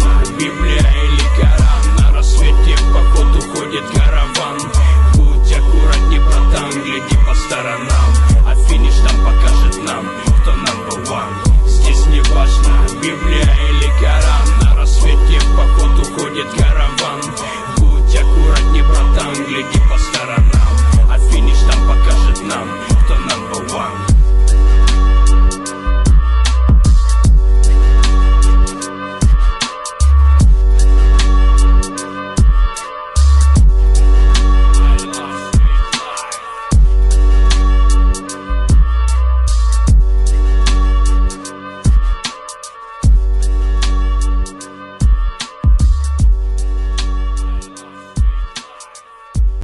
важно, Библия или Коран. На рассвете в поход уходит караван. Будь аккуратней, братан, гляди по сторонам, а финиш там покажет нам, кто number one. Здесь не важно, Библия